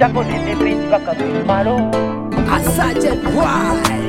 Chako nini pin paka malo A Sergeant Why.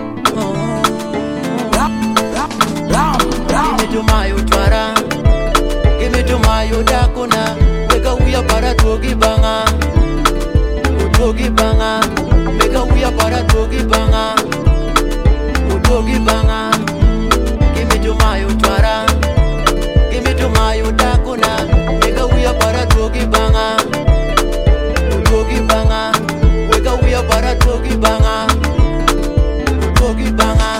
Give me to my utwara, give me to my udakuna. Make a we para togi banga, utogi banga. Make a we para togi banga, utogi banga. Give me to my utwara, give me to my udakuna. Make a we para togi banga, utogi banga. Make a we para togi banga, utogi banga.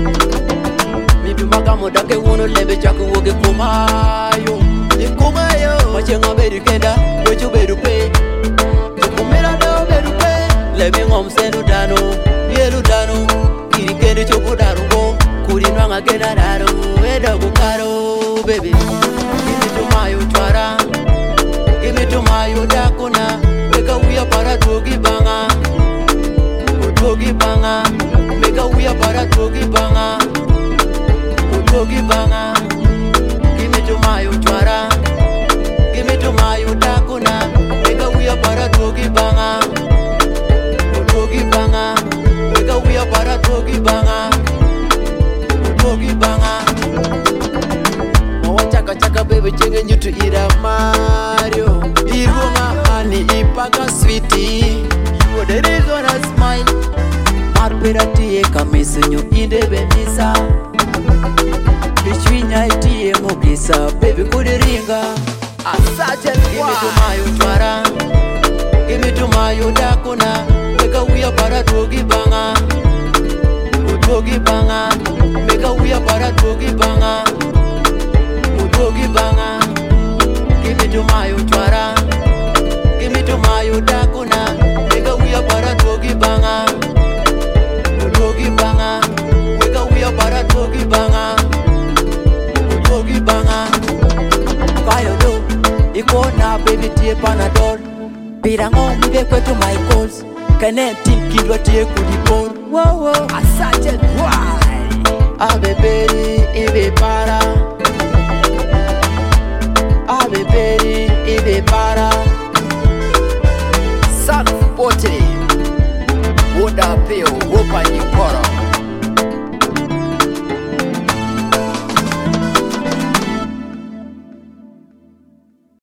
Maka modake wono lebe chaku woge kumayo ikumayo machenga bedu kenda wechu bedu pe chukumera do bedu pe lebe ngom senu dano yelu dano iri kende choku darugo kuri nwanga kenda daru edo kukaro baby. Give me to my utwara, give me to my udakuna. Meka uya para togi banga, utogi banga. Meka uya para togi banga, Togi banga. Give me to my utwara, give me to my udakuna. Meka uya para togi banga, togi banga. Meka uya para togi banga, togi banga. Mawachaka chaka baby chenge nyutu ira Mario. Irunga honey ipaka sweetie. You are the reason I smile. Marpera tiye kamisenyo inde benisa. Bichwinya itiye mugisa baby kudiringa. A Sergeant Give me to my utwara, give me to my udakuna. Meka uya para togi banga, utogi banga. Meka uya para togi banga, utogi banga. Give me to my utwara, give me to my udakuna. Meka uya para togi banga, utogi banga. Meka uya para togi banga, utogi banga. Kayo do ikona baby tie panadol. Pirango mbe kwetu my calls. Kene team kidwa tie kudipor. Wow wow. A Sergeant Why. Abeberi ibe para, abeberi ibe para. Self-portrait. Woda peo wopa nyiko.